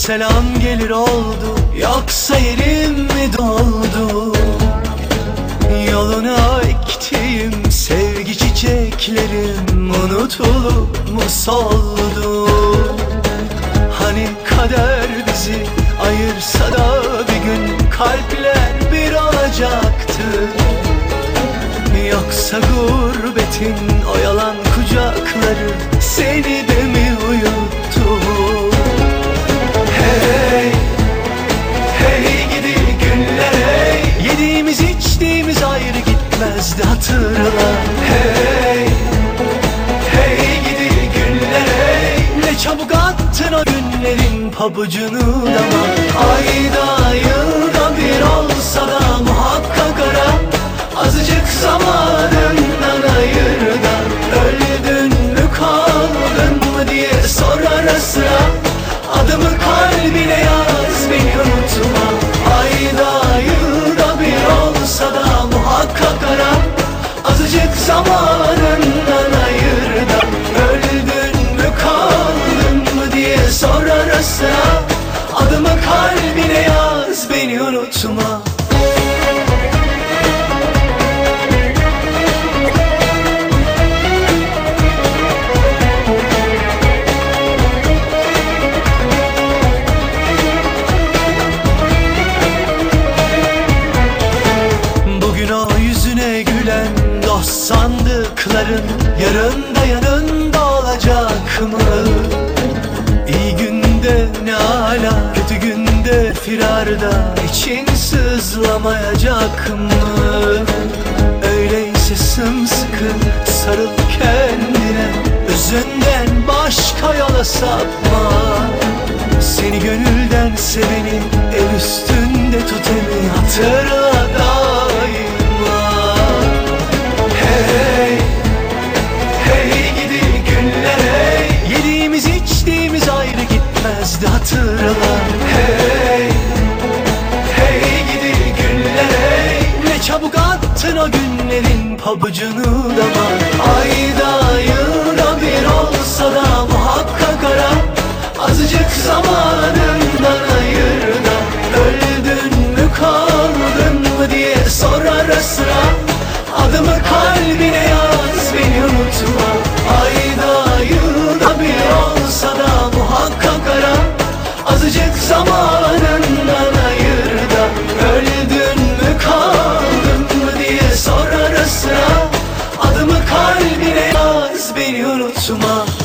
selam gelir oldu, yoksa yerim mi doldu? Yoluna ektiğim sevgi çiçeklerim unutulup mu soldu? Hani kader bizi ayırsa da bir gün kalpler bir olacaktı. Yoksa gurbetin o yalan kucakları seni de mi uyuttu? Hey, hey gidi günler hey. Yediğimiz içtiğimiz ayrı gitmezdi hatırla. Hey, hey gidi günler hey. Ne çabuk attın o günlerin pabucunu dama. Ayda yılda bir olsa da muhakkak ara. Azıcık zamanından ayır da öldün mü kaldın mı diye sor ara sıra. Adımı kalbine yaz, beni unutma. Ayda yılda bir olsa da muhakkak ara. Azıcık zamanından ayır da öldün mü kaldın mı diye sor ara sıra. Adımı kalbine yaz, beni unutma. Sandıkların yarın da yanında olacak mı? İyi günde ne ala, kötü günde firarda için sızlamayacak mı? Öyleyse sımsıkı sarıl kendine, özünden başka yola sapma. Seni gönülden seveni el üstünde tut emin, hatırla daima. Hey, hey gidi günler hey. Yediğimiz içtiğimiz ayrı gitmezdi hatırla. Hey, hey gidi günler hey. Ne çabuk attın o günlerin pabucunu dama. Ayda yılda bir olsa da muhakkak ara. Azıcık zamanından ayır da öldün mü kaldın mı diye sor ara sıra. Adımı kalbine yaz, beni unutma. Ayda yılda bir olsa da muhakkak ara. Azıcık zamanından ayır da öldün mü kaldın mı diye sor ara sıra. Adımı kalbine yaz, beni unutma.